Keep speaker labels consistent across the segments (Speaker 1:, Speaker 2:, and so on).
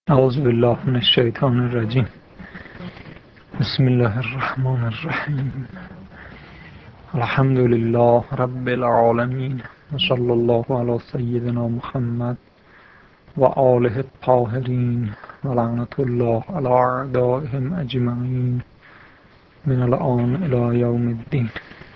Speaker 1: اعوذ بالله من الشیطان الرجیم. بسم الله الرحمن الرحیم. الحمد لله رب العالمین و صلی الله علی سیدنا محمد و آله الطاهرین و لعنت الله علی اعدائهم اجمعین من الآن الی یوم الدین.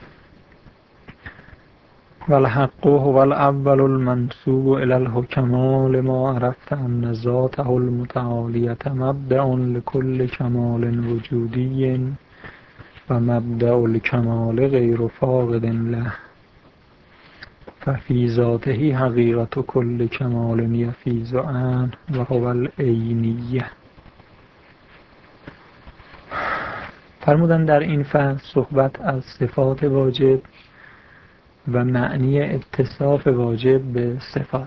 Speaker 1: والحق هو الأول المنسوب إلى الحكماء لما عرفت أن ذاته المتعالية مبدأ لكل كمال وجودي ومبدأ الكمال غير فاقد له، ففي ذاته حقيقة كل كمال يفيض عنه وهو العینیه. فرمودن در این فصل صحبت از صفات واجب و معنی اتصاف واجب به صفات.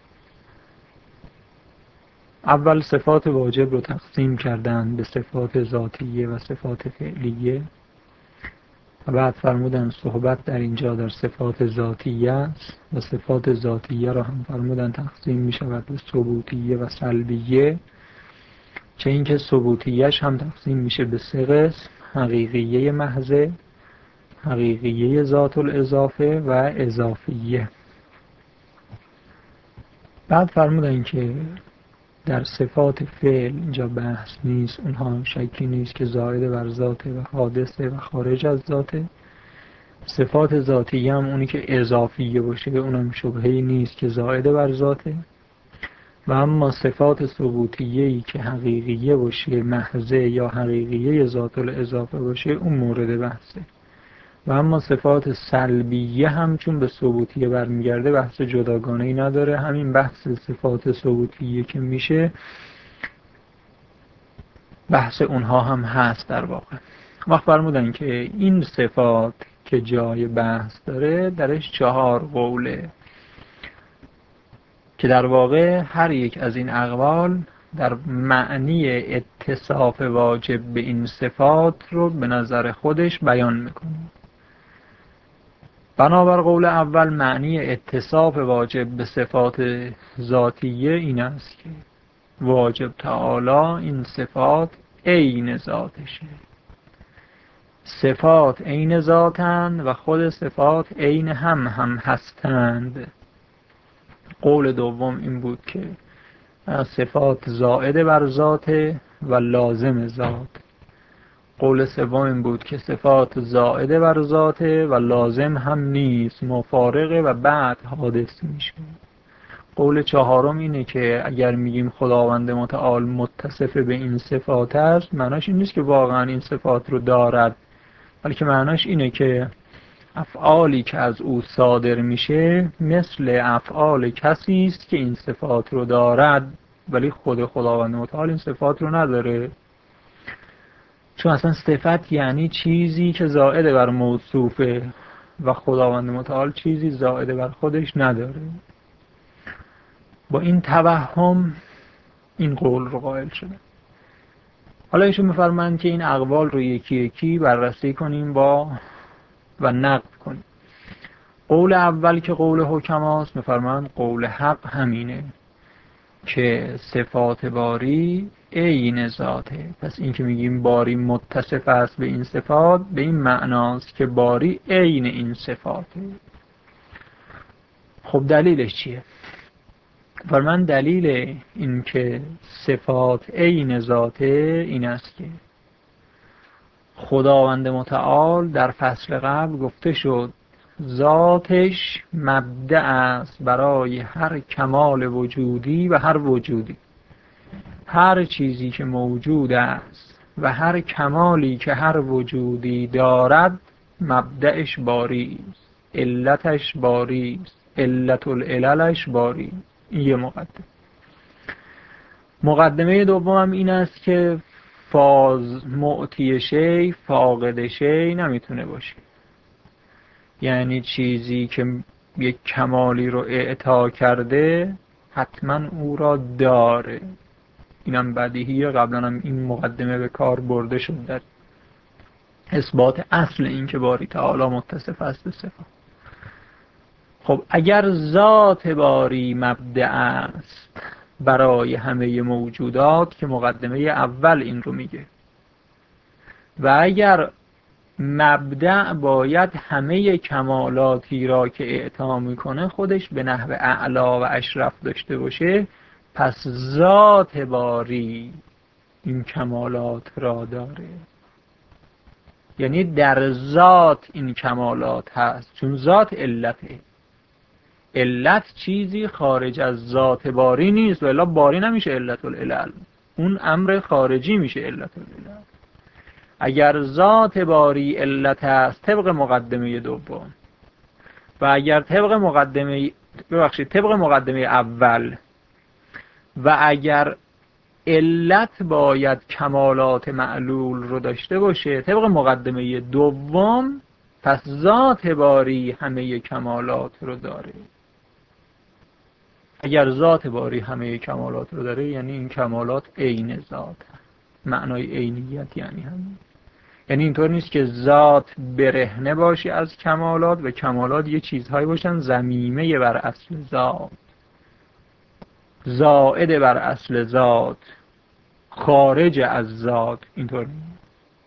Speaker 1: اول صفات واجب رو تقسیم کردن به صفات ذاتیه و صفات فعلیه و بعد فرمودن صحبت در اینجا در صفات ذاتیه است و صفات ذاتیه رو هم فرمودن تقسیم می شود به ثبوتیه و سلبیه، چه اینکه ثبوتیهش هم تقسیم میشه به سه قسم: حقیقیه محضه، حقیقیه ذات الاضافه و اضافیه. بعد فرمودن که در صفات فعل اینجا بحث نیست، اونها شکی نیست که زائد بر ذاته و حادثه و خارج از ذاته. صفات ذاتیه هم اونی که اضافیه باشه اونم شبهه‌ای نیست که زائد بر ذاته. و اما صفات ثبوتیه‌ای که حقیقیه باشه محضه یا حقیقیه ذات الاضافه باشه اون مورد بحثه. و اما صفات سلبیه هم چون به ثبوتیه برمیگرده بحث جداگانه‌ای نداره، همین بحث صفات ثبوتیه که میشه بحث اونها هم هست در واقع. وقت فرمودن که این صفات که جای بحث داره درش 4 قوله که در واقع هر یک از این اقوال در معنی اتصاف واجب به این صفات رو به نظر خودش بیان میکنه. بنابر قول اول معنی اتصاف واجب به صفات ذاتیه این است که واجب تعالی این صفات عین ذاتشه. صفات عین ذاتند و خود صفات عین هم هستند. قول دوم این بود که صفات زائد بر ذات و لازم ذات. قول سوم این بود که صفات زائد بر ذاته و لازم هم نیست، مفارقه و بعد حادث میشه. قول چهارم اینه که اگر میگیم خداوند متعال متصف به این صفات است، معناش این نیست که واقعا این صفات رو دارد، بلکه معناش اینه که افعالی که از او صادر میشه مثل افعال کسی است که این صفات رو دارد، ولی خود خداوند متعال این صفات رو نداره. چون اصلا صفت یعنی چیزی که زائد بر موصوفه و خداوند متعال چیزی زائد بر خودش نداره. با این توهم این قول رو قائل شده. حالا ایشون می‌فرمایند که این اقوال رو یکی یکی بررسی کنیم و نقد کنیم. قول اول که قول حکماست، می‌فرمایند قول حق همینه که صفات باری عین ذاته. پس این که میگیم باری متصف است به این صفات به این معناست که باری عین این صفاته. خب دلیلش چیه؟ فرمان دلیل این که صفات عین ذاته این است که خداوند متعال در فصل قبل گفته شد ذاتش مبدأ است برای هر کمال وجودی و هر وجودی. هر چیزی که موجود است و هر کمالی که هر وجودی دارد مبدأش باری است، علتش باری است، علت العللش باری. این یه مقدمه دوم این است که معطی شی فاقد شی نمیتونه باشه. یعنی چیزی که یک کمالی رو اعطا کرده حتما او را داره. اینم بدیهیه، قبلا هم این مقدمه به کار برده شد در اثبات اصل این که باری تعالی متصف است به صفات. خب اگر ذات باری مبدأ است برای همه موجودات که مقدمه اول این رو میگه. و اگر مبدأ باید همه کمالاتی را که اعطا میکنه خودش به نحو اعلا و اشرف داشته باشه، پس ذات باری این کمالات را داره. یعنی در ذات این کمالات هست، چون ذات علته. علت چیزی خارج از ذات باری نیست، ولی باری نمیشه علت العلل، اون امر خارجی میشه علت العلل. اگر ذات باری علت است طبق مقدمه دوم، و اگر طبق مقدمه اول، و اگر علت باید کمالات معلول رو داشته باشه طبق مقدمه دوم، پس ذات باری همه کمالات رو داره. اگر ذات باری همه کمالات رو داره یعنی این کمالات عین ذات هست. معنای عینیت یعنی همین. یعنی اینطور نیست که ذات برهنه باشه از کمالات و کمالات یه چیزهایی باشن ضمیمه بر اصل ذات، زائد بر اصل ذات، خارج از ذات، اینطور نیست.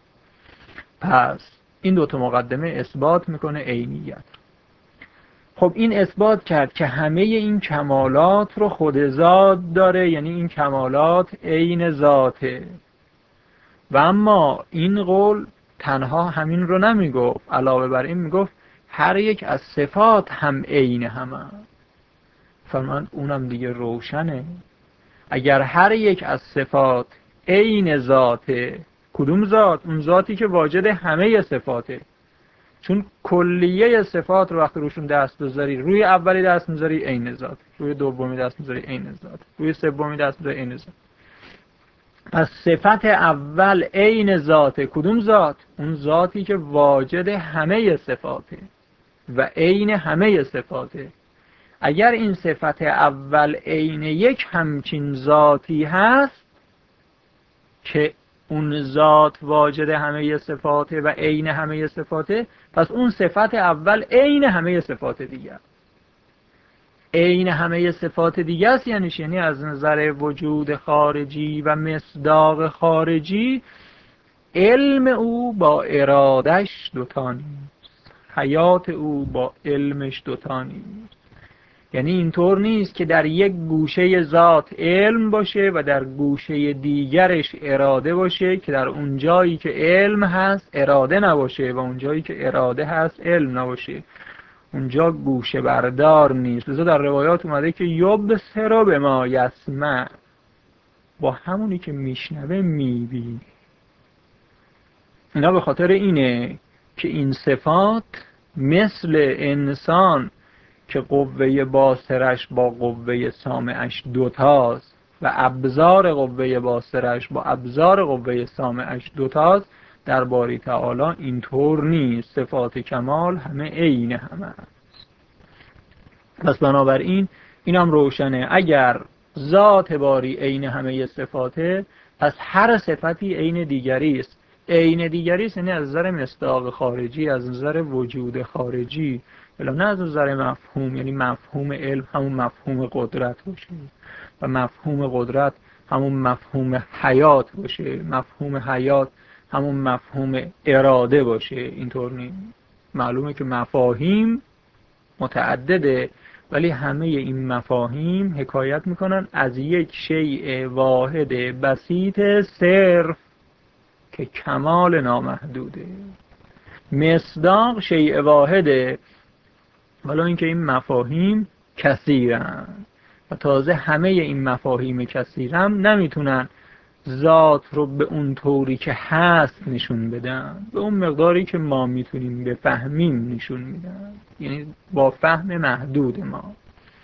Speaker 1: پس این دوتا مقدمه اثبات میکنه عینیت. خب این اثبات کرد که همه این کمالات رو خود ذات داره، یعنی این کمالات عین ذاته. و اما این قول تنها همین رو نمیگفت، علاوه بر این میگفت هر یک از صفات هم عین همه. فرمان اونم دیگه روشنه. اگر هر یک از صفات عین ذاته، کدوم ذات؟ اون ذاتی که واجد همه صفاته. چون کلیه صفات رو وقتی روشون دست بذاری، روی اولی دست میذاری عین ذات، روی دومی دست میذاری عین ذات، روی سومی دست میذاری عین ذات. پس صفت اول عین ذاته. کدوم ذات؟ اون ذاتی که واجد همه صفاته و عین همه صفاته. اگر این صفت اول عین یک همچین ذاتی هست که اون ذات واجد همه صفاته و عین همه صفاته، پس اون صفت اول عین همه صفات دیگه. عین همه صفات دیگه است یعنی از نظر وجود خارجی و مصداق خارجی علم او با ارادش دوتا نیست، حیات او با علمش دوتا نیست. یعنی اینطور نیست که در یک گوشه ذات علم باشه و در گوشه دیگرش اراده باشه، که در اون جایی که علم هست اراده نباشه و اون جایی که اراده هست علم نباشه. اونجا گوشه بردار نیست. لذا در روایات اومده که یبصر بما یسمع، با همونی که میشنوه میبینه. اینا به خاطر اینه که این صفات مثل انسان که قوه باصرش با قوه سامعش دوتاست و ابزار قوه باصرش با ابزار قوه سامعش دوتاست، در باری تعالی اینطور نیست. صفات کمال همه عین همه است. پس بنابراین اینم روشنه. اگر ذات باری عین همه صفاته، پس هر صفتی عین دیگری است. عین دیگری است یعنی از نظر مصداق خارجی، از نظر وجود خارجی، ولی نه از نظر مفهوم. یعنی مفهوم علم همون مفهوم قدرت باشه و مفهوم قدرت همون مفهوم حیات باشه، مفهوم حیات همون مفهوم اراده باشه. اینطور نیست. معلومه که مفاهیم متعدده، ولی همه این مفاهیم حکایت میکنن از یک شیء واحد بسیط صرف که کمال نامحدوده. مصداق شیء واحده، ولی اینکه این مفاهیم کثیرن و تازه همه این مفاهیم کثیرم نمیتونن ذات رو به اون طوری که هست نشون بدن، به اون مقداری که ما میتونیم بفهمیم نشون میدن، یعنی با فهم محدود ما.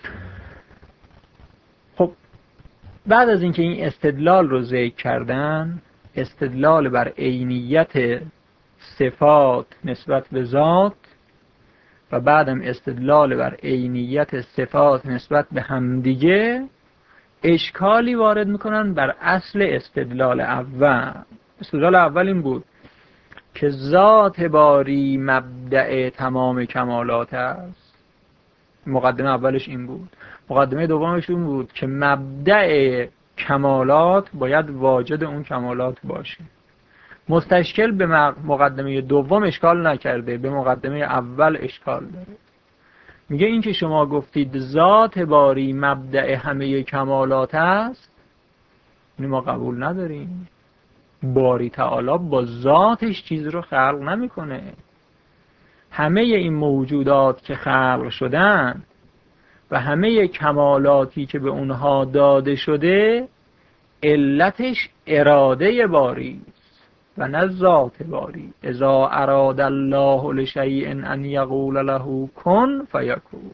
Speaker 1: خب بعد از اینکه این استدلال رو ذکر کردن، استدلال بر عینیت صفات نسبت به ذات و بعدم استدلال بر عینیت صفات نسبت به همدیگه، اشکالی وارد میکنن بر اصل استدلال اول. استدلال اول این بود که ذات باری مبدأ تمام کمالات است. مقدمه اولش این بود. مقدمه دومش اون بود که مبدأ کمالات باید واجد اون کمالات باشه. مستشکل به مقدمه دوم اشکال نکرده، به مقدمه اول اشکال داره. میگه این که شما گفتید ذات باری مبدأ همه کمالات است، اینو ما قبول نداریم. باری تعالی با ذاتش چیز رو خلق نمیکنه. همه این موجودات که خلق شدن و همه کمالاتی که به اونها داده شده علتش اراده باری و نه ذات باری. اذا اراد الله لشیء ان یقول له کن فیکون.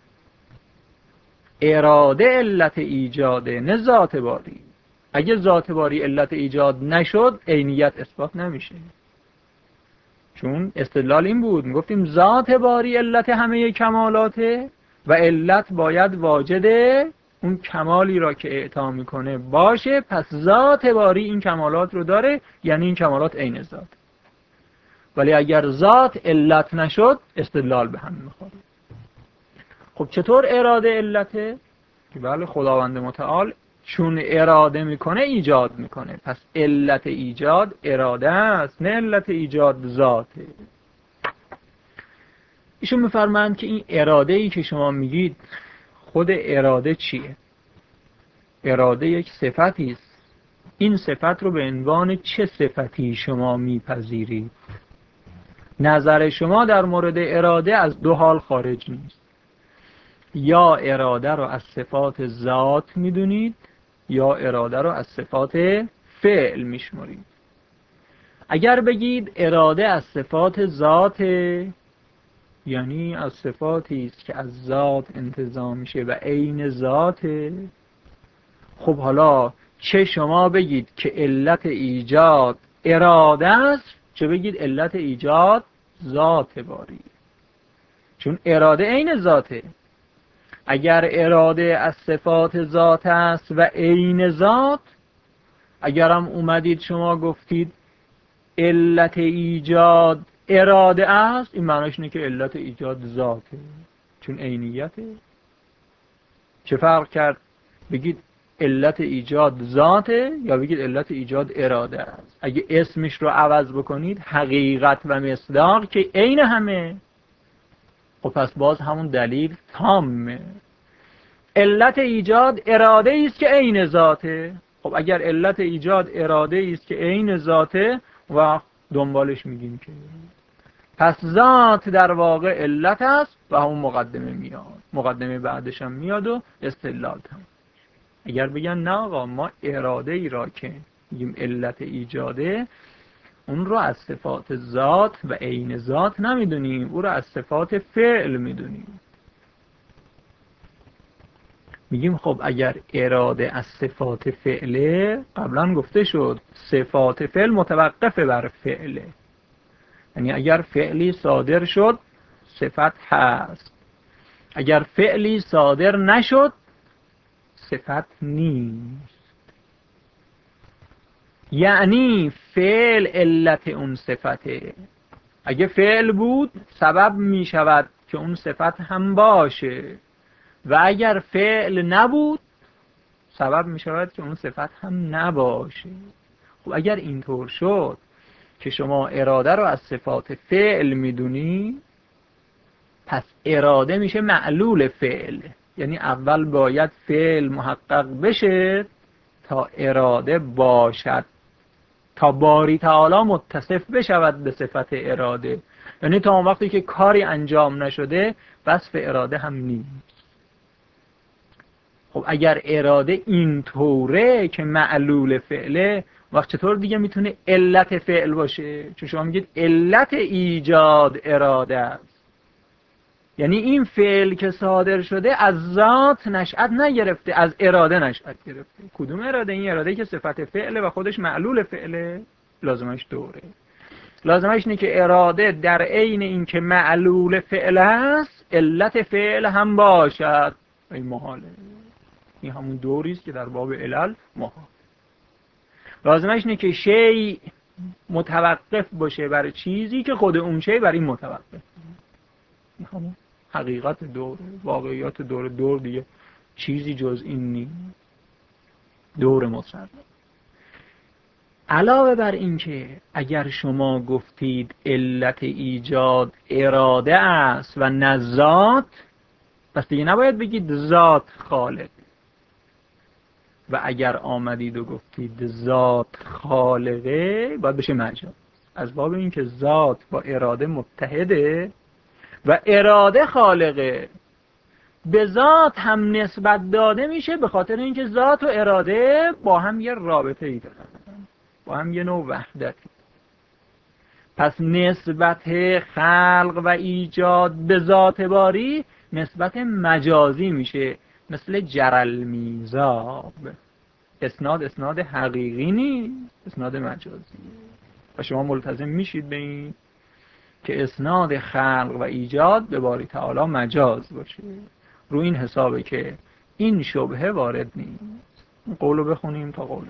Speaker 1: اراده علت ایجاده، نه ذات باری. اگه ذات باری علت ایجاد نشد عینیت اثبات نمیشه. چون استدلال این بود، میگفتیم ذات باری علت همه کمالاته و علت باید واجد اون کمالی را که اعطا میکنه باشه. پس ذات باری این کمالات رو داره، یعنی این کمالات عین ذات. ولی اگر ذات علت نشد استدلال به هم میخوره. خب چطور اراده علته؟ که بله خداوند متعال چون اراده میکنه ایجاد میکنه. پس علت ایجاد اراده است، نه علت ایجاد ذاته. ایشون میفرمایند که این اراده ای که شما میگید، خود اراده چیه؟ اراده یک صفتی است. این صفت رو به عنوان چه صفتی شما میپذیرید؟ نظر شما در مورد اراده از دو حال خارج نیست. یا اراده رو از صفات ذات میدونید یا اراده رو از صفات فعل میشمرید. اگر بگید اراده از صفات ذات، یعنی از صفاتی است که از ذات انتزاع میشه و عین ذاته. خب حالا چه شما بگید که علت ایجاد اراده است، چه بگید علت ایجاد ذات باری، چون اراده عین ذاته. اگر اراده از صفات ذات است و عین ذات، اگرم اومدید شما گفتید علت ایجاد اراده است، این معناش اینه که علت ایجاد ذاته، چون عینیته. چه فرق کرد بگید علت ایجاد ذاته یا بگید علت ایجاد اراده است؟ اگه اسمش رو عوض بکنید، حقیقت و مصداق که عین همه، خب پس باز همون دلیل تامه. علت ایجاد اراده است که عین ذاته. خب اگر علت ایجاد اراده است که عین ذاته، و دنبالش میگیم که پس ذات در واقع علت است و همون مقدمه میاد، مقدمه بعدش هم میاد و استدلال تمام. اگر بگن نه آقا ما اراده ای را که میگیم علت ایجاده، اون رو از صفات ذات و عین ذات نمیدونیم، او رو از صفات فعل میدونیم. میگیم خب اگر اراده از صفات فعله، قبلا گفته شد صفات فعل متوقفه بر فعله، یعنی اگر فعلی صادر شد صفت هست، اگر فعلی صادر نشد صفت نیست. یعنی فعل علت اون صفته. اگه فعل بود سبب می شود که اون صفت هم باشه، و اگر فعل نبود سبب می شود که اون صفت هم نباشه. خب اگر اینطور شد که شما اراده رو از صفات فعل میدونی، پس اراده میشه معلول فعل. یعنی اول باید فعل محقق بشه تا اراده باشد، تا باری تعالی متصف بشود به صفت اراده. یعنی تا اون وقتی که کاری انجام نشده وصف اراده هم نیست. خب اگر اراده اینطوره که معلول فعله، وقت چطور دیگه میتونه علت فعل باشه؟ چون شما میگید علت ایجاد اراده است، یعنی این فعل که صادر شده از ذات نشأت نگرفته، از اراده نشأت گرفته. کدوم اراده؟ این اراده که صفت فعله و خودش معلول فعله. لازمش دوره، لازمش اینه که اراده در عین این که معلول فعل است علت فعل هم باشد. این محاله، این همون دوری است که در باب علل محال. لازمش اینه که شیء متوقف باشه بر چیزی که خود اون شیء بر این متوقف. این همون حقیقت دور، واقعیات دور دیگه چیزی جز این نیست. دور مسلم. علاوه بر این که اگر شما گفتید علت ایجاد اراده است و نه ذات، پس دیگه نباید بگید ذات خالق. و اگر آمدید و گفتید ذات خالقه، باید بشه مجاز، از باب این که ذات با اراده متحده و اراده خالقه. به ذات هم نسبت داده میشه به خاطر اینکه ذات و اراده با هم یه رابطه ای دارن، با هم یه نوع وحدتی. پس نسبت خلق و ایجاد به ذات باری نسبت مجازی میشه، مثل جرل میزاب. اسناد حقیقی نیست، اسناد مجازی. و شما ملتزم میشید به این که اسناد خلق و ایجاد به باری تعالی مجاز باشه. رو این حسابه که این شبهه وارد نیست. قولو بخونیم تا قولو.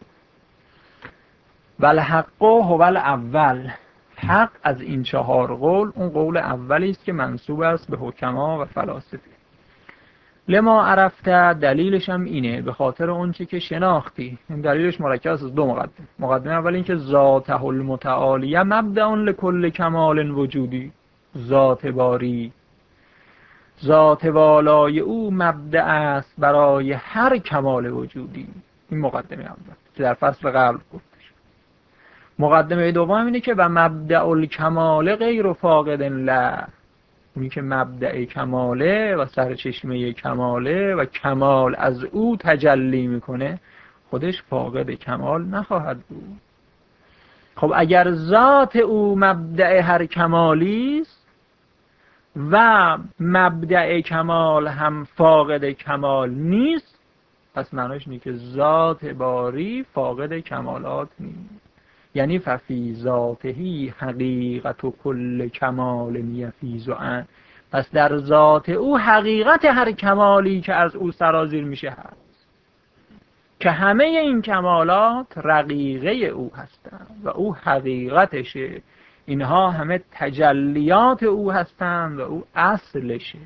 Speaker 1: والحق هو الاول، حق از این 4 قول اون قول اولی است که منسوب است به حکما و فلاسفه. لما عرفته، دلیلش هم اینه، به خاطر اون چی که شناختی. این دلیلش مرکب است از 2 مقدمه. مقدمه اول این که ذاته المتعالیه مبدأ لکل کمال وجودی، ذات باری، ذات والای او مبدأ است برای هر کمال وجودی. این مقدمه اول که در فصل قبل گفت. مقدمه دوم اینه که و مبدأ الکمال غیر فاقد له، اونی که مبدأ کماله و سرچشمه کماله و کمال از او تجلی میکنه خودش فاقد کمال نخواهد بود. خب اگر ذات او مبدأ هر کمالی است و مبدأ کمال هم فاقد کمال نیست، پس معناش اینه که ذات باری فاقد کمالات نیست. یعنی ففی ذاته حقیقت و کل کمال یفیض عن، پس در ذات او حقیقت هر کمالی که از او سرازیر میشه هست، که همه این کمالات رقیقه او هستند و او حقیقتشه. اینها همه تجلیات او هستند و او اصلشه.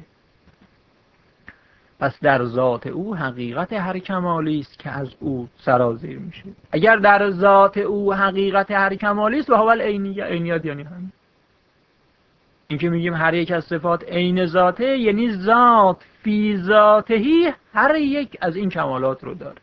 Speaker 1: پس در ذات او حقیقت هر کمالی است که از او سرازیر میشه. اگر در ذات او حقیقت هر کمالی است و هو العینیه، عینیت یعنی همین. این که میگیم هر یک از صفات عین ذاته، یعنی ذات فی ذاتهی هر یک از این کمالات رو داره.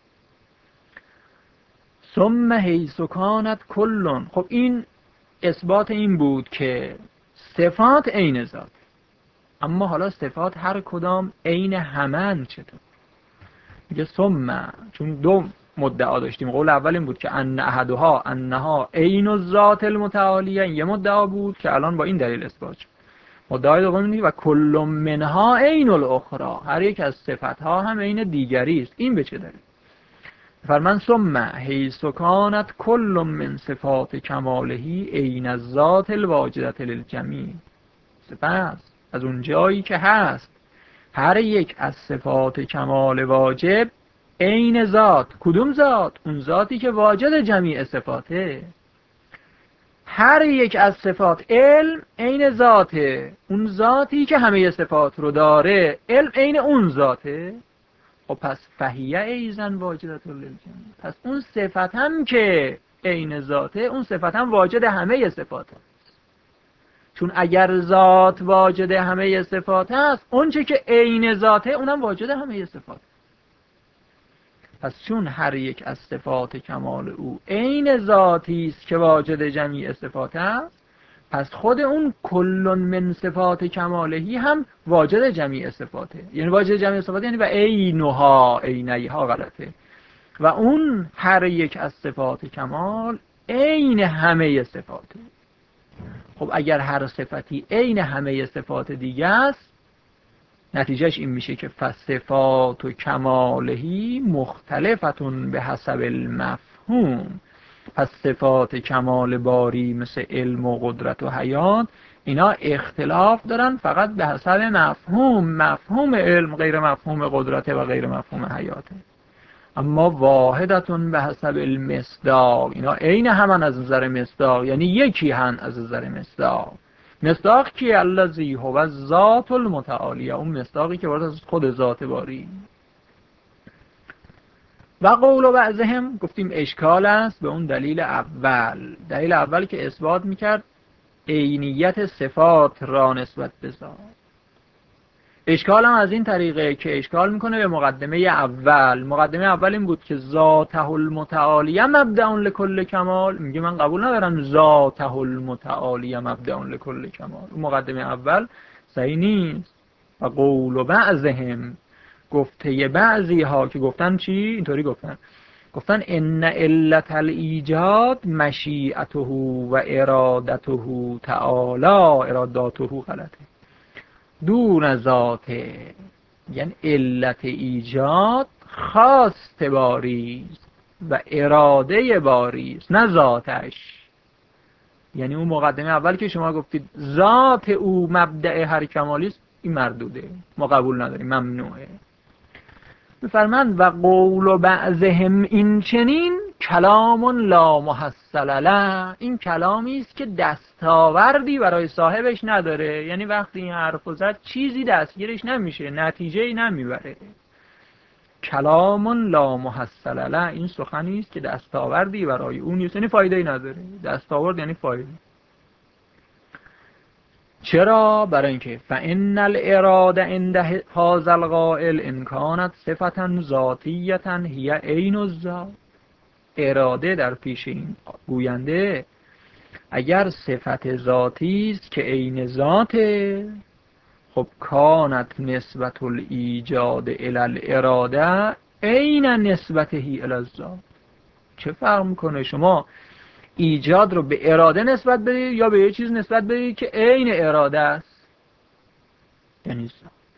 Speaker 1: ثم حیث کانت کلون، خب این اثبات این بود که صفات عین ذات، اما حالا صفات هر کدام عین همن. چطور؟ میگه ثم، چون 2 مدعا داشتیم. قول اول این بود که ان احدها انها عین الذات المتعالیه، یه مدعا بود که الان با این دلیل اثبات شد. مدعای دوم اینه و کل منها عین الاخرى، هر یک از صفاتها هم عین دیگری است. این به چه دلیل؟ فرمان ثم حیث کانت کل من صفات کماله عین الذات الواجده للجمیع، سپس از اون جایی که هست هر یک از صفات کمال واجب عین ذات. کدوم ذات؟ اون ذاتی که واجد جمیع صفاته. هر یک از صفات علم عین ذاته، اون ذاتی که همه صفات رو داره علم عین اون ذاته. خب پس فهیه ایزن واجدت للجمیع، پس اون صفت هم که عین ذاته، اون صفت هم واجد همه صفاته. چون اگر ذات واجد همه صفات است، اون چه که عین ذاته اونم واجد همه صفات. پس چون هر یک از صفات کمال او عین ذاتی است که واجد جمیع صفات است، پس خود اون کل من صفات کمالهی هم واجد جمیع صفاته. یعنی واجد جمیع صفات یعنی و عینها، عینیها غلطه، و اون هر یک از صفات کمال عین همه صفاته. خب اگر هر صفتی عین همه صفات دیگه است، نتیجهش این میشه که فصفات و کمالهی مختلفتون به حسب المفهوم. پس صفات کمال باری مثل علم و قدرت و حیات، اینا اختلاف دارن فقط به حسب مفهوم. مفهوم علم غیر مفهوم قدرت و غیر مفهوم حیاته. اما واحدتون به حسب المصداق، اینا عین همان از نظر مصداق، یعنی یکی هن از نظر مصداق. مصداق کی؟ الذی هو الذات المتعالیه، اون مصداقی که وارد از خود ذات باری. و قول بعضهم گفتیم اشکال است به اون دلیل اول. دلیل اول که اثبات میکرد عینیت صفات را نسبت به ذات. اشکال هم از این طریقه که اشکال میکنه به مقدمه اول. مقدمه اول این بود که ذاته المتعالیه مبدأ لکل کمال. میگه من قبول ندارم ذاته المتعالیه مبدأ لکل کمال. اون مقدمه اول صحیح نیست. و قول بعضهم، گفته بعضی ها که گفتن چی؟ اینطوری گفتن ان علت الایجاد مشیئته و ارادته تعالی. ارادته غلطه، دون ذاته. یعنی علت ایجاد خواست باریست و اراده باریست، نه ذاتش. یعنی اون مقدمه اول که شما گفتید ذات او مبدأ هر کمالی است، این مردوده، ما قبول نداریم، ممنوعه. میفرمند و قول بعضهم این چنین کلام لا محصل له. این کلامی است که دستاوردی برای صاحبش نداره. یعنی وقتی این حرفو زد چیزی دستگیرش نمیشه، نتیجه‌ای نمیبره. کلام لا محصل له، این سخنی است که دستاوردی برای اون نیست، یعنی فایده‌ای نداره. دستاورد یعنی فایده. چرا؟ برای اینکه فإن الاراده عند هذا القائل ان كانت صفة ذاتیة هي عین الذات. اراده در پیش این گوینده اگر صفت ذاتی است که عین ذاته، خب کانت نسبت الایجاد الی الاراده عین نسبته الی الذات. چه فرق میکنه شما ایجاد رو به اراده نسبت بدید یا به یه چیز نسبت بدید که عین اراده است؟ یعنی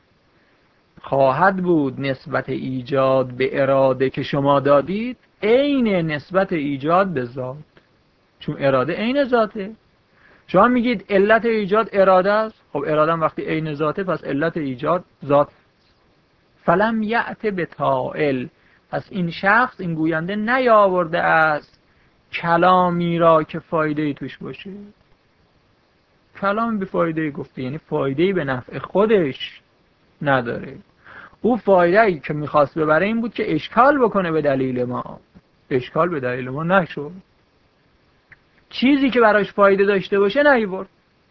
Speaker 1: خواهد بود نسبت ایجاد به اراده که شما دادید عین نسبت ایجاد به ذات، چون اراده عین ذاته. شما میگید علت ایجاد اراده است، خب اراده هم وقتی عین ذاته پس علت ایجاد ذات. فلم یأت بطائل، پس این شخص، این گوینده نیاورده است کلامی را که فایده‌ای توش باشه. کلام به فایده گفته، یعنی فایده‌ای به نفع خودش نداره. او فایده‌ای که میخواست ببره این بود که اشکال بکنه به دلیل ما. اشکال به دلیل ما نشد. چیزی که براش فایده داشته باشه نیورد.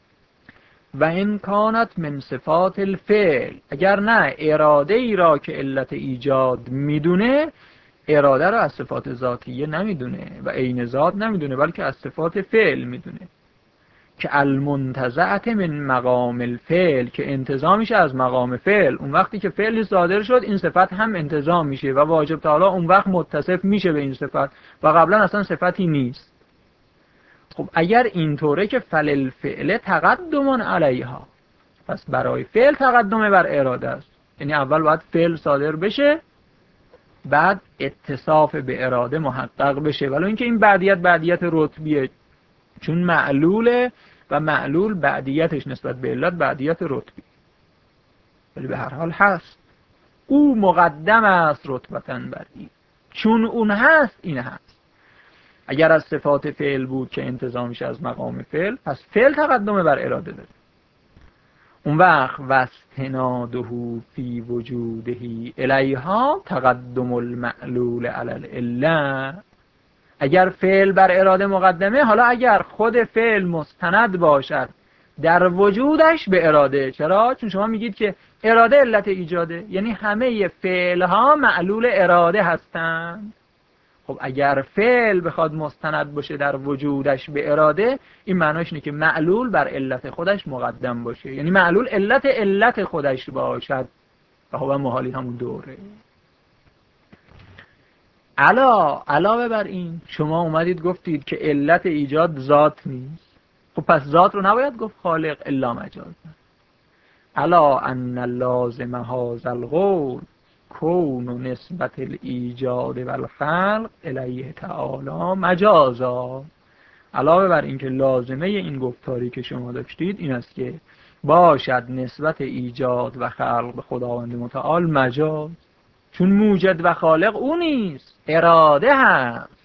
Speaker 1: و این کانت من صفات الفعل، اگر نه اراده ای را که علت ایجاد میدونه، اراده را از صفات ذاتیه نمیدونه و عین ذات نمیدونه، بلکه از صفات فعل میدونه که المنتزعه من مقام الفعل، که انتزاع میشه از مقام فعل. اون وقتی که فعلی صادر شد این صفت هم انتزاع میشه و واجب تعالی اون وقت متصف میشه به این صفت و قبلا اصلا صفتی نیست. خب اگر اینطوره که فللفعل تقدم علیها، پس برای فعل تقدم بر اراده است. یعنی اول باید فعل صادر بشه بعد اتصاف به اراده محقق بشه، ولی اینکه این بعدیت رتبیه، چون معلوله و معلول بعدیتش نسبت به علت بعدیت رتبی، ولی به هر حال هست. او مقدم است رتبتاً بر این، چون اون هست این هست. اگر از صفات فعل بود که انتزاع میشه از مقام فعل، پس فعل تقدم بر اراده داره. اون وقت واستناده فی وجوده الیها تقدم المعلول علی العله. اگر فعل بر اراده مقدمه، حالا اگر خود فعل مستند باشد در وجودش به اراده. چرا؟ چون شما میگید که اراده علت ایجاده، یعنی همه فعل ها معلول اراده هستند. خب اگر فعل بخواد مستند باشه در وجودش به اراده، این معناش اینه که معلول بر علت خودش مقدم باشه، یعنی معلول علت خودش باشد و خب محالی همون دوره. علاوه بر این شما اومدید گفتید که علت ایجاد ذات نیست. خب پس ذات رو نباید گفت خالق الا مجازا. الا ان لازم هذا القول کون نسبت الایجاد و الخلق الیه تعالی مجازا. علاوه بر این که لازمه این گفتاری که شما داشتید این است که باشد نسبت ایجاد و خلق به خداوند متعال مجاز، چون موجد و خالق او نیست، اراده هست.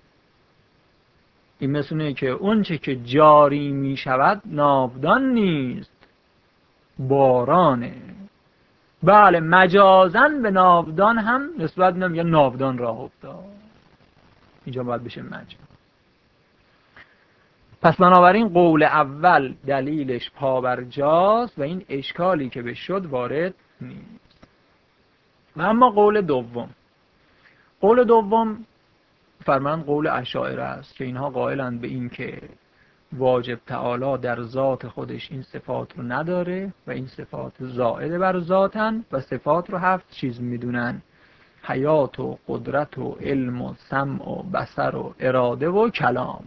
Speaker 1: این مثل که اون چه که جاری می شود ناودان نیست، بارانه. بله مجازن به ناودان هم نسبت میدم یا ناودان راه افتاد، اینجا باید بشه مجاز. پس بنابراین قول اول دلیلش پابرجاست و این اشکالی که به شد وارد نیست. و اما قول دوم فرمان قول اشاعره است که اینها قائلند به این که واجب تعالی در ذات خودش این صفات رو نداره و این صفات زائد بر ذاتن و صفات رو 7 چیز میدونن: حیات و قدرت و علم و سمع و بصر و اراده و کلام.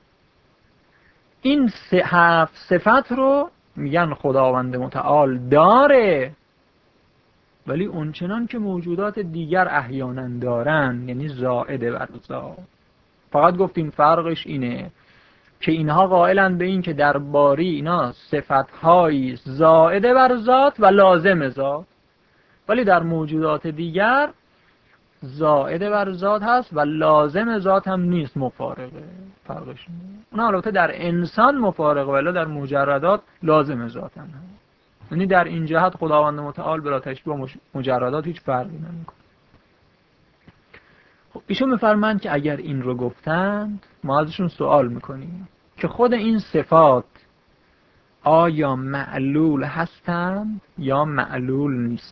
Speaker 1: این 7 صفت رو میگن خداوند متعال داره، ولی اونچنان که موجودات دیگر احیانا دارن، یعنی زائد بر ذات. فقط گفتیم فرقش اینه که اینها قائلن به این که در باری اینا صفت‌های زائد بر ذات و لازم ذات، ولی در موجودات دیگر زائد بر ذات هست و لازم ذات هم نیست، مفارقه. فرقش اینه. اون البته در انسان مفارقه، ولی در مجردات لازم ذات هم هست. یعنی در این جهت خداوند متعال بلا تشبیه با مجردات هیچ فرقی نمیکنه. خب ایشون میفرمایند که اگر این رو گفتند ما ازشون سوال میکنیم که خود این صفات آیا معلول هستند یا معلول نیست؟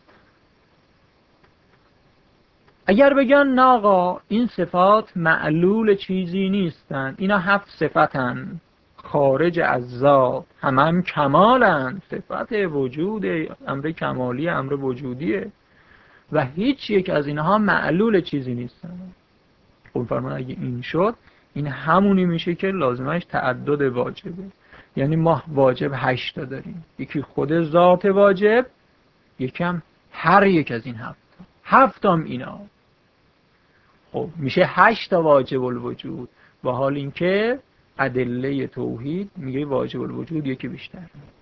Speaker 1: اگر بگن نه آقا این صفات معلول چیزی نیستند، اینا 7 صفتن خارج از ذات، هم کمالن، صفت وجود، امر کمالی، امر وجودیه و هیچ یک از اینها معلول چیزی نیستن. خب فرمان اگه این شد، این همونی میشه که لازمش تعدد واجبه. یعنی ما واجب 8 تا داریم، یکی خود ذات واجب، یکم هر یک از این 7 تام اینا. خب میشه 8 تا واجب الوجود، با حال اینکه ادله توحید میگه واجب الوجود یکی بیشتر.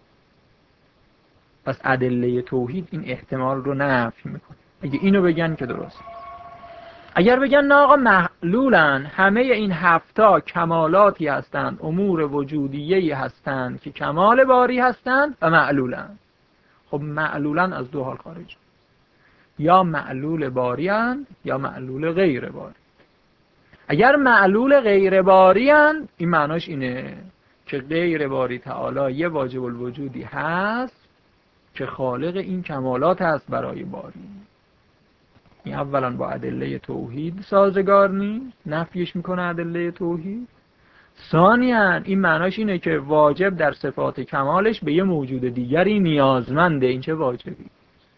Speaker 1: پس ادله توحید این احتمال رو نفی میکنه. اگه اینو بگن که درست. اگر بگن نه آقا معلولن، همه این 7 تا کمالاتی هستند، امور وجودیه‌ای هستند که کمال باری هستند و معلولن. خب معلولن از 2 حال خارج، یا معلول باری هستند یا معلول غیر باری. اگر معلول غیر باری هستند، این معناش اینه که غیر باری تعالی یه واجب الوجودی هست که خالق این کمالات هست برای باری. این اولا با ادله توحید سازگار نیست، نفیش میکنه ادله توحید. ثانیاً این معناش اینه که واجب در صفات کمالش به یه موجود دیگری نیازمنده. این چه واجبی؟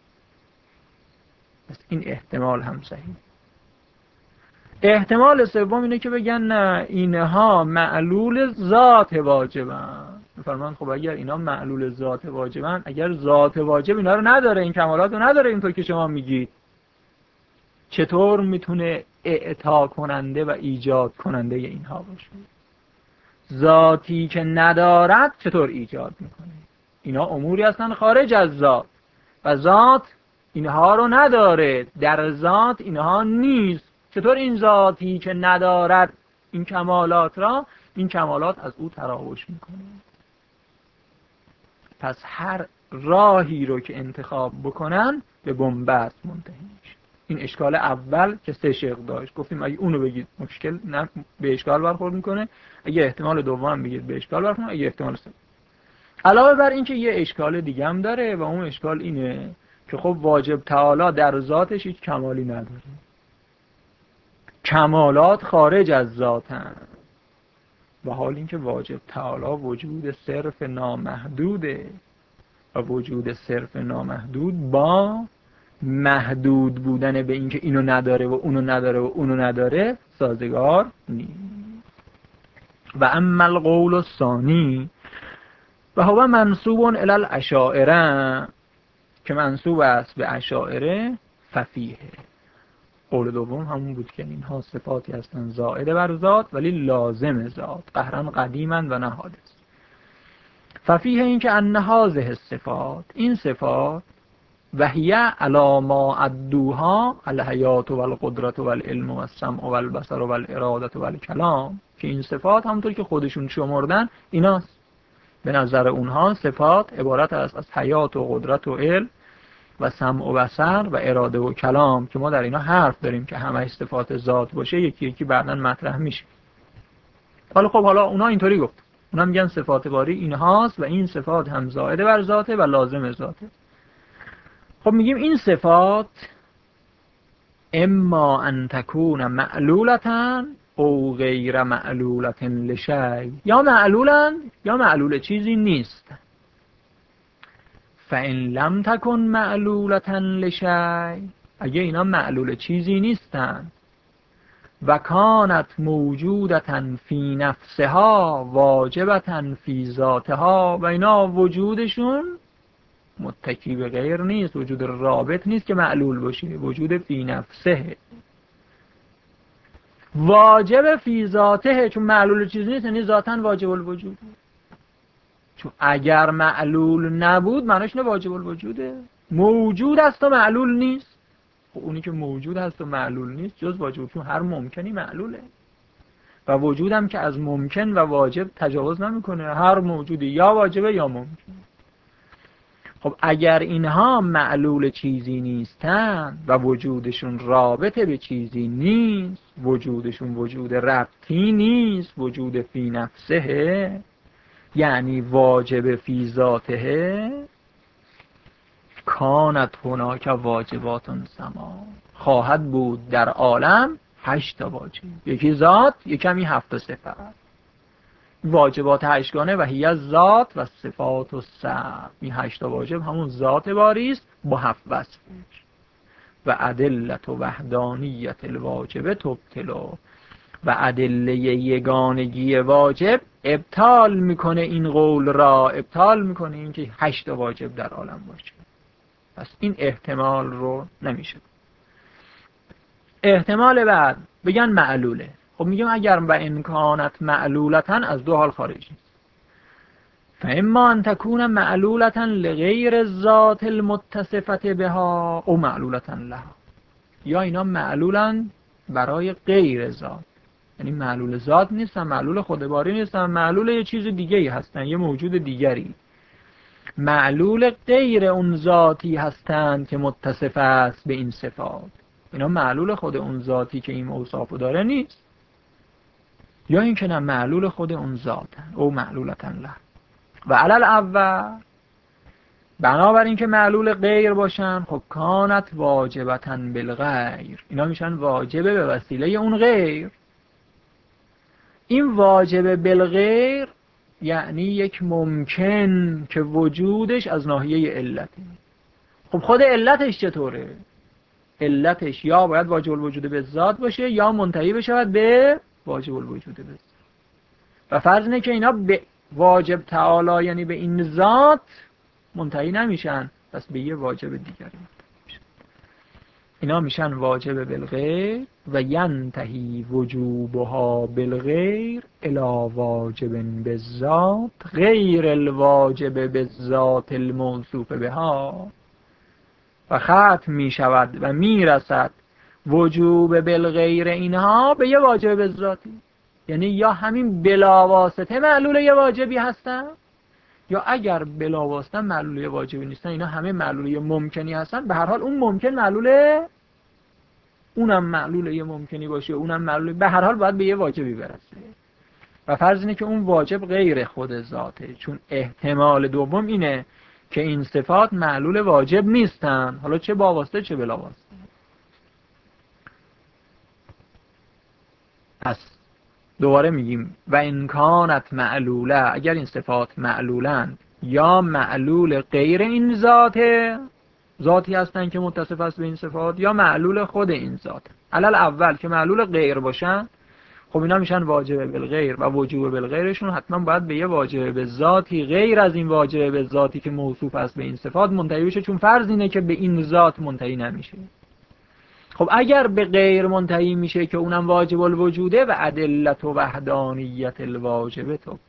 Speaker 1: این احتمال هم صحیح. احتمال سوم اینه که بگن نه اینها معلول ذات واجبن. میفرمان خب اگر اینا معلول ذات واجبن، اگر ذات واجب اینا رو نداره، این کمالات رو نداره اینطور که شما میگید، چطور میتونه اعطا کننده و ایجاد کننده اینها باشه؟ ذاتی که ندارد چطور ایجاد میکنه؟ اینا اموری هستن خارج از ذات و ذات اینها رو نداره، در ذات اینها نیست. چطور این ذاتی که ندارد این کمالات را، این کمالات از او تراوش میکنه؟ پس هر راهی رو که انتخاب بکنن به بنبست منتهی میشه. این اشکال اول که 3 شق داشت، گفتیم اگه اونو بگید مشکل نه به اشکال برخورد میکنه، اگه احتمال دوم بگید به اشکال برخورد میکنه، اگه احتمال سوم. علاوه بر این که یه اشکال دیگه هم داره و اون اشکال اینه که خب واجب تعالی در ذاتش هیچ کمالی نداره، کمالات خارج از ذاتن، و حال اینکه واجب تعالی وجود صرف نامحدوده و وجود صرف نامحدود با محدود بودن به اینکه اینو نداره و اونو نداره و اونو نداره سازگار نیست. و اما القول الثانی و هو منسوب الی الاشاعره، که منسوب است به اشاعره، ففیه. قول دوم همون بود که اینها صفاتی هستند زائد بر ذات ولی لازم ذات، قهرا قدیما و نه حادث. ففیه این که ان هذه الصفات، این صفات، و هی علی ما ادوها الحیات و القدرت و العلم و السمع و البصر و الاراده و الکلام، که این صفات همونطور که خودشون شمردن ایناست. به نظر اونها صفات عبارت است از حیات و قدرت و علم و سمع و بصر و اراده و کلام که ما در اینا حرف داریم که همه صفات ذات باشه، یکی یکی بعداً مطرح میشه. حالا اونا اینطوری گفت، اونا میگن صفات باری اینهاست و این صفات هم زائده بر ذاته و لازم ذاته. خب میگیم این صفات اما ان تکون معلولتن او غیر معلولتن لشیء، یا معلولن یا معلول چیزی نیست. فان لم تکن معلولتن لشیء، اگه اینا معلول چیزی نیستن و کانت موجودتن فی نفسها واجبتن فی ذاتها، و اینا وجودشون متکی به غیر نیست، وجود رابط نیست که معلول باشه، وجود فی نفسه واجب فی ذاته، چون معلول چیزی نیست یعنی ذاتاً واجب الوجود. چون اگر معلول نبود معناش نه واجب الوجوده، موجود است و معلول نیست. خب اونی که موجود هست و معلول نیست جز واجب، چون هر ممکنی معلوله و وجودم که از ممکن و واجب تجاوز نمیکنه، هر موجودی یا واجبه یا ممکن. خب اگر اینها معلول چیزی نیستن و وجودشون رابطه به چیزی نیست، وجودشون وجود ربطی نیست، وجود فی نفسه یعنی واجب فی ذاته، کانت هناک واجباتون سما، خواهد بود در عالم 8 واجب، یکی ذات، یکی 7 صفت. واجبات 8 گانه و هی ذات و صفات و سبع، این 8 واجب همون ذات باری است با 7 وصف. و ادلت و وحدانیت الواجب تبطلو، و ادله یگانگی واجب ابطال میکنه این قول را، ابطال میکنه این که 8 واجب در عالم باشه. پس این احتمال رو نمیشه. احتمال بعد بگن معلوله. خب میگم اگر و امکانت معلولتن از 2 حال خارج نیست. فاما ان تكون معلولتن لغیر الذات المتصفه بها او معلولتن لها، یا اینا معلولن برای غیر ذات، یعنی معلول ذات نیستن، معلول خودباری نیستن، معلول یه چیز دیگه ای هستن، یه موجود دیگری، معلول غیر اون ذاتی هستند که متصف است به این صفات. اینا معلول خود اون ذاتی که این اوصافو داره نیست، یا این که نه معلول خود اون ذاتن او معلولتن له. و علل اول، بنابراین که معلول غیر باشن، خب کانت واجبتن بالغیر، اینا میشن واجبه به وسیله اون غیر. این واجبه بالغیر یعنی یک ممکن که وجودش از ناحیه علته. خب خود علتش چطوره؟ علتش یا باید واجب الوجود به ذات باشه یا منتهی بشود به واجب الوجود به ذات. و فرض اینه که اینا به واجب تعالی یعنی به این ذات منتهی نمیشن، پس به یه واجب دیگری میشن. اینا میشن واجب بالغیر و ینتهی وجوبها بالغیر الی واجب بالذات غیر الواجب بالذات الموصوف بها، و ختم میشود و میرسد وجوب بالغیر اینها به یه واجب بالذاتی، یعنی یا همین بلاواسطه معلول یه واجبی هستن، یا اگر بلاواسطه معلول یه واجبی نیستن، اینا همه معلول یه ممکنی هستن. به هر حال اون ممکن معلوله، اونم معلول یه ممکنی باشه، اونم معلول، به هر حال باید به یه واجبی برسه. و فرض اینه که اون واجب غیر خود ذاته، چون احتمال دوم اینه که این صفات معلول واجب نیستن، حالا چه با واسطه چه بلا واسطه. پس دوباره میگیم و امکانت معلوله، اگر این صفات معلولن یا معلول غیر این ذاته، ذاتی هستن که متصف است به این صفات، یا معلول خود این ذات. علل اول که معلول غیر باشن، خب اینا میشن واجب بالغیر و وجوب بالغیرشون حتما باید به یه واجب به ذاتی غیر از این واجب به ذاتی که موصوف است به این صفات منتهی بشه، چون فرض اینه که به این ذات منتهی نمیشه. خب اگر به غیر منتهی میشه که اونم واجب الوجوده، و ادلت و وحدانیت الواجب تو،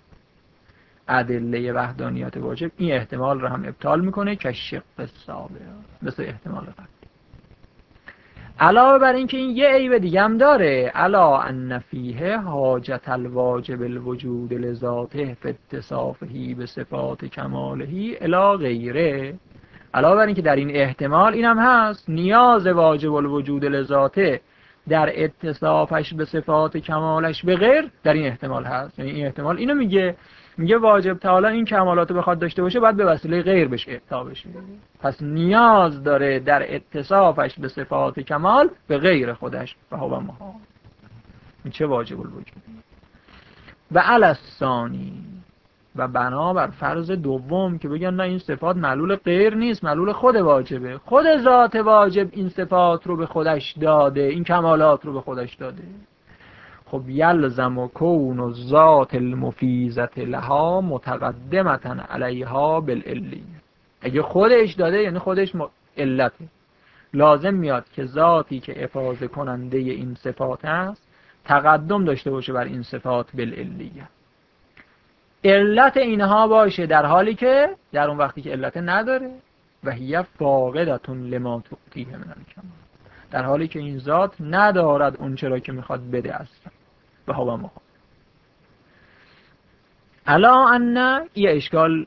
Speaker 1: ادله وحدانیت واجب این احتمال رو هم ابطال میکنه که شق السابق، مثل احتمال قبل. علاوه بر این که این یه عیب دیگه هم داره، الا ان فیه حاجت الواجب الوجود لذاته فی اتصافه به صفات کماله الی غیره، علاوه بر اینکه در این احتمال اینم هست نیاز واجب الوجود لذاته در اتصافش به صفات کمالش به غیر در این احتمال هست. یعنی این احتمال اینو میگه واجب تعالی این کمالاتو بخواد داشته باشه باید به وسیله غیر بهش اعطا بشه. پس نیاز داره در اتصافش به صفات کمال به غیر خودش و هو محال. این چه واجب الوجود. و علی الثانی، و بنابر فرض دوم که بگن نه این صفات معلول غیر نیست، معلول خود واجبه، خود ذات واجب این صفات رو به خودش داده، این کمالات رو به خودش داده. خب یلزم کون الذات المفیزة لها متقدمة علیها بالعلی. اگه خودش داده یعنی خودش علته، لازم میاد که ذاتی که افاضه کننده این صفات است تقدم داشته باشه بر این صفات بالعلیه. علت اینها باشه در حالی که در اون وقتی که علت نداره و هی فاقدة لما تعطیه من الکمال، در حالی که این ذات ندارد اون چرا که میخواد بده اصلا و هو محال. الا ان یه اشکال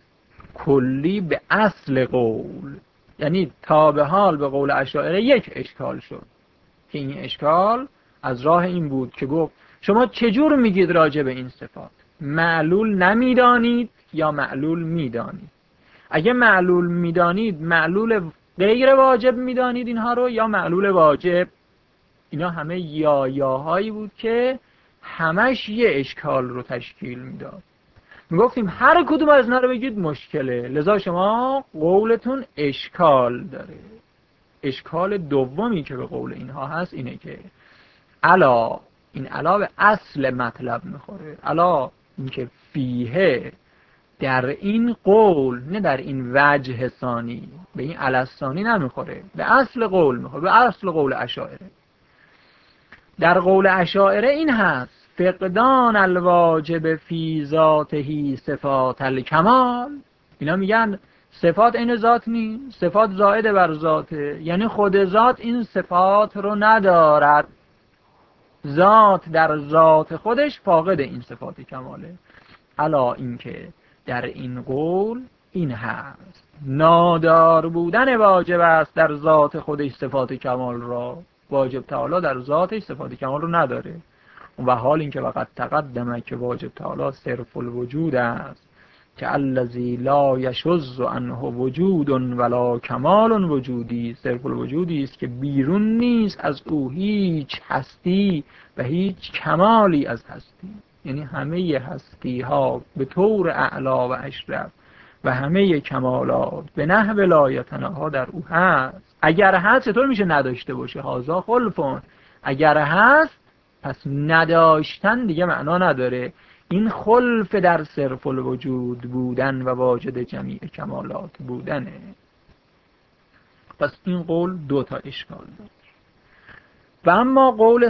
Speaker 1: کلی به اصل قول، یعنی تا به حال به قول اشاعره یک اشکال شد که این اشکال از راه این بود که گفت شما چجور میگید راجع به این صفات؟ معلول نمیدانید یا معلول میدانید؟ اگه معلول میدانید معلول غیر واجب میدانید اینها رو یا معلول واجب؟ اینا همه یاهایی بود که همش یه اشکال رو تشکیل میداد. میگفتیم هر کدوم از اینا رو بگید مشکله، لذا شما قولتون اشکال داره. اشکال دومی که به قول اینها هست اینه که علا، این علا به اصل مطلب میخوره. علا اینکه فیه در این قول، نه در این وجه ثانی، به این علی ثانی نمیخوره، به اصل قول میخوره، به اصل قول اشاعره. در قول اشاعره این هست فقدان الواجب فی ذاته صفات الکمال. اینا میگن صفات این ذات نیست، صفات زائد بر ذاته، یعنی خود ذات این صفات رو ندارد، ذات در ذات خودش فاقد این صفات کماله. الا اینکه در این قول این هست نادار بودن واجب است در ذات خودش صفات کمال را، واجب تعالی در ذاتش صفات کمال رو نداره. و حال اینکه وقت تقدمه که واجب تعالی صرف الوجود است که الذی لا یشذ عنه وجود ولا کمال وجودی، صرف الوجودی است که بیرون نیست از او هیچ هستی و هیچ کمالی از هستی. یعنی همه هستی ها به طور اعلا و اشرف و همه کمالات به نحو لا یتناها در او هست. اگر هست چطور میشه نداشته باشه؟ هازا خلفون. اگر هست پس نداشتن دیگه معنا نداره. این خلف در صرف الوجود بودن و واجد جمیع کمالات بودنه. پس این قول دو تا اشکال داره. و اما قول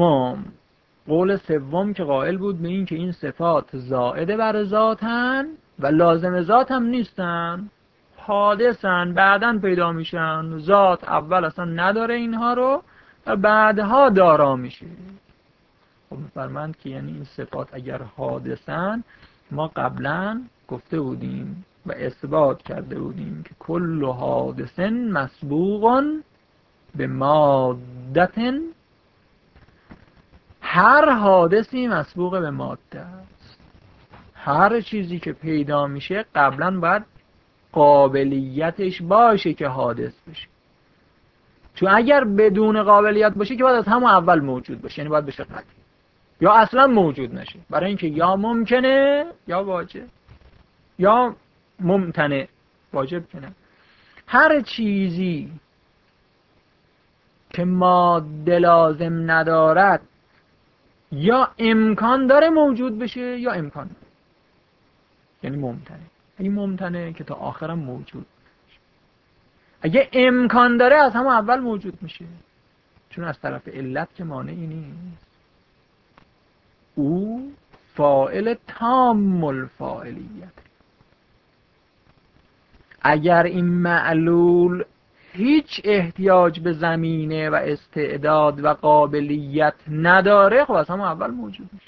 Speaker 1: سوم که قائل بود به این که این صفات زائد بر ذاتن و لازم ذات هم نیستن، حادثن، بعدن پیدا میشن، ذات اول اصلا نداره اینها رو و بعدها دارا میشه. خب میفرمند که یعنی این صفات اگر حادثن، ما قبلا گفته بودیم و اثبات کرده بودیم که کل حادثن مسبوق به مادتن، هر حادثی مسبوق به ماده است. هر چیزی که پیدا میشه قبلا باید قابلیتش باشه که حادث بشه، چون اگر بدون قابلیت باشه که باید از همون اول موجود باشه، یعنی باید بشه قطعی یا اصلا موجود نشه، برای اینکه یا ممکنه یا واجب یا ممتنع، واجب کنه. هر چیزی که ماده لازم ندارد یا امکان داره موجود بشه یا امکان داره، یعنی ممتنع. این ممتنع که تا آخرم موجود بشه. اگه امکان داره از همون اول موجود میشه، چون از طرف علت که مانعی نیست. او فاعل تام الفاعلیت. اگر این معلول هیچ احتیاج به زمینه و استعداد و قابلیت نداره، خب از همون اول موجود میشه.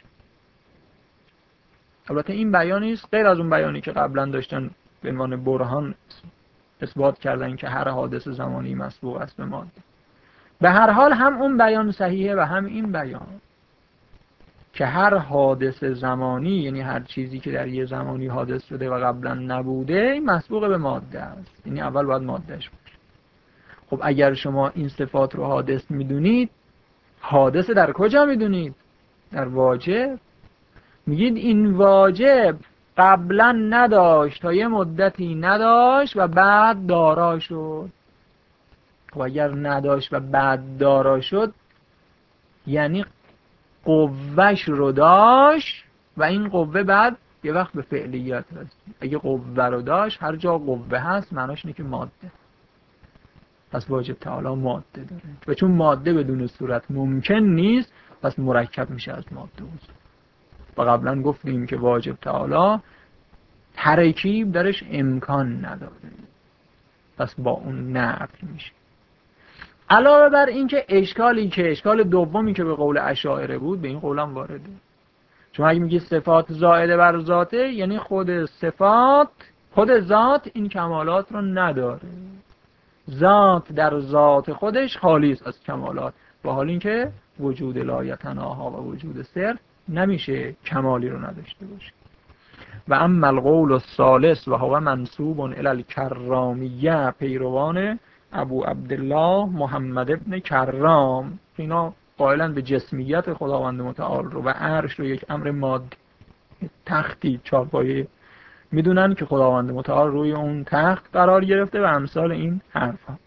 Speaker 1: البته این بیانی است غیر از اون بیانی که قبلا داشتن به عنوان برهان اثبات کردن که هر حادث زمانی مسبوق است به ماده. به هر حال هم اون بیان صحیحه و هم این بیان که هر حادث زمانی، یعنی هر چیزی که در یه زمانی حادث شده و قبلا نبوده، این مسبوق به ماده است. یعنی اول باید مادهش باشه. خب اگر شما این صفات رو حادث میدونید، حادث در کجا میدونید؟ در واجب. میگید این واجب قبلا نداشت، تا یه مدتی نداشت و بعد دارا شد. و اگر نداشت و بعد دارا شد، یعنی قوهش رو داشت و این قوه بعد یه وقت به فعلیت رسید. اگه قوه رو داشت، هر جا قوه هست معناش اینه که ماده. پس واجب تعالی ماده داره و چون ماده بدون صورت ممکن نیست، پس مرکب میشه از ماده و صورت. و قبلا گفتیم که واجب تعالی ترکیب درش امکان نداره، پس با اون نفی میشه. علاوه بر این که اشکال دومی که به قول اشاعره بود، به این قولم وارده. چون اگه میگی صفات زائده بر ذاته، یعنی خود صفات، خود ذات این کمالات رو نداره. ذات در ذات خودش خالی است از کمالات، با حال اینکه وجود لایتناها و وجود صرف نمیشه کمالی رو نداشته باشه. و اما القول الثالث و هو منسوب الی الکرامیه، پیروان ابو عبدالله محمد ابن کرام، اینا قائلن به جسمیت خداوند متعال رو و عرش رو یک امر مادی، تختی چارپایه میدونن که خداوند متعال روی اون تخت قرار گرفته و امثال این حرفا.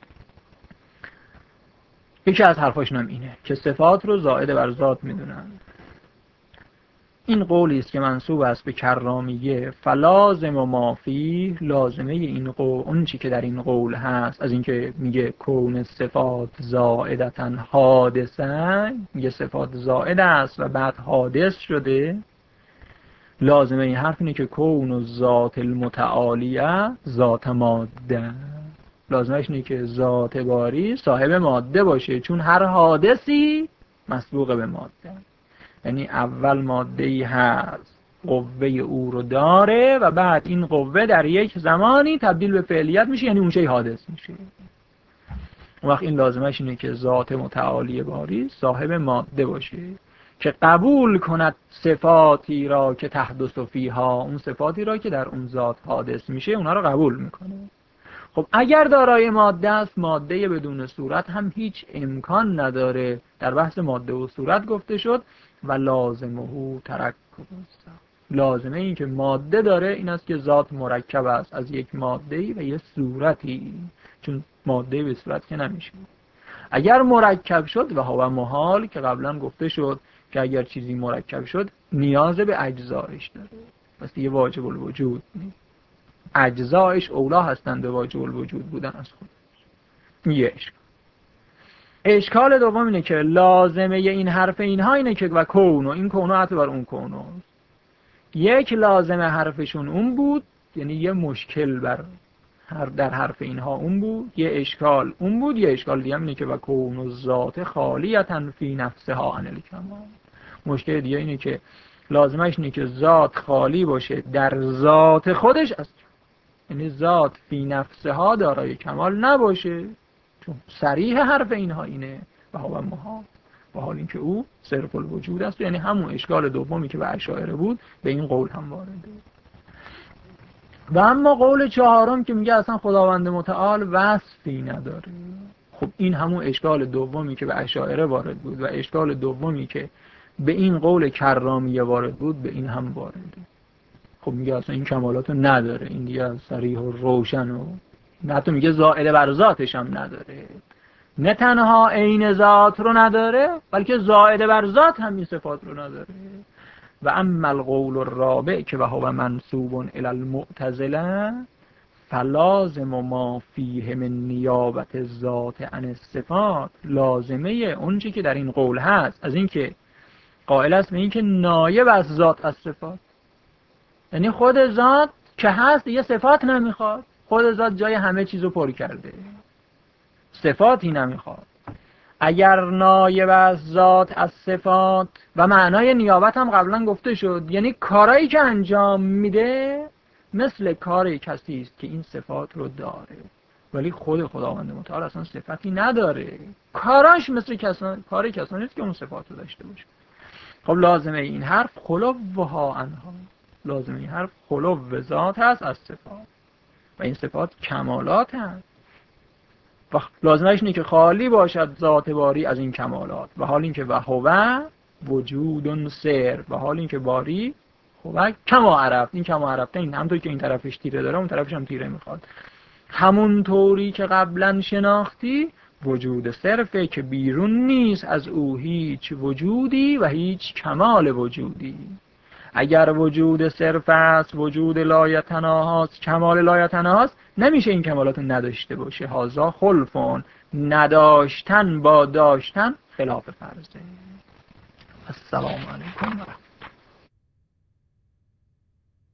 Speaker 1: یکی از حرفاشون هم اینه که صفات رو زائد بر ذات میدونن. این قولی است که منسوب است به کرامیه. فلازم و مافی، لازمه این قول، اون چی که در این قول هست، از اینکه میگه کون صفات زائدتاً حادثه، میگه صفات زائد است و بعد حادث شده، لازمه این حرف اینه که کون و ذات المتعالیه ذات ماده. لازمش اینه که ذات باری صاحب ماده باشه، چون هر حادثی مسبوق به ماده. یعنی اول ماده‌ای هست، قوه او رو داره و بعد این قوه در یک زمانی تبدیل به فعلیت میشه، یعنی اون شی حادث میشه. اون وقت این لازمش اینه که ذات متعالی باری صاحب ماده باشه که قبول کند صفاتی را که تحدث فیها، اون صفاتی را که در اون ذات حادث میشه اونا رو قبول میکنه. خب اگر دارای ماده است، ماده بدون صورت هم هیچ امکان نداره. در بحث ماده و صورت گفته شد و لازمه ترکب است. لازمه این که ماده داره این است که ذات مرکب است از یک ماده‌ای و یک صورتی، چون ماده به صورت که نمیشه. اگر مرکب شد و هو محال، که قبلا گفته شد که اگر چیزی مرکب شد نیاز به اجزایش داره، پس دیگه واجب الوجود نیست. اجزایش اولا هستند به واجب الوجود بودن از خودش. یه اشکال دوم اینه که لازمه این حرف اینها اینه که و کونو، این کونو حتی بر اون کونو، یک لازمه حرفشون اون بود، یعنی یه مشکل در حرف اینها اون بود، یه اشکال اون بود، یه اشکال دیگه اینه که و کونو ذات خالیتاً فی نفسها عن الکمال. مشکل دیگه اینه که لازمش اینه که ذات خالی باشه در ذات خودش از، یعنی ذات فی نفسها دارای کمال نباشه، چون صریح حرف اینها اینه و هو محال، با حال اینکه او صرف الوجود است. یعنی همون اشکال دومی که به اشاعره بود به این قول هم وارده. و اما قول چهارم که میگه اصلا خداوند متعال وصفی نداره، خب این همون اشکال دومی که به اشاعره وارد بود و اشکال دومی که به این قول کرامیه وارد بود به این هم وارده. خب میگه اصلا این کمالاتو نداره، این دیگه صریح و روشن، و حتی میگه زائد بر ذاتش هم نداره. نه تنها عین ذات رو نداره، بلکه زائد بر ذات هم این صفات رو نداره. و اما القول الرابع که و هو منسوب الی المعتزله فلازم ما فیه من نیابت الذات عن الصفات، لازمه اون چی که در این قول هست از این که قائل است به این که نایب از ذات از صفات، یعنی خود ذات که هست یه صفات نمیخواد، خود ذات جای همه چیزو پر کرده، صفاتی نمیخواد. اگر نایب از ذات از صفات، و معنای نیابت هم قبلا گفته شد، یعنی کارایی که انجام میده مثل کار کسی است که این صفات رو داره ولی خود خداوند متعال اصلا صفتی نداره. کاراش مثل کار کسانی است که اون صفات رو داشته باشه. خب لازمه این حرف خلوها عنها، لازمه این حرف خلو ذات هست از صفات و این صفات کمالات هست و لازمش اینه که خالی باشد ذات باری از این کمالات و حال اینکه وهو وجود سر و حال اینکه باری خب کما عرفت، این کما عرفته این همونطور که این طرفش تیره داره اون طرفش هم تیره میخواد، همون طوری که قبلا شناختی وجود صرفه که بیرون نیست از او هیچ وجودی و هیچ کمال وجودی. اگر وجود صرف است وجود لایتناهاست کمال لایتناهاست نمیشه این کمالات نداشته باشه. هازا خلفون، نداشتن با داشتن خلاف فرضه. السلام علیکم.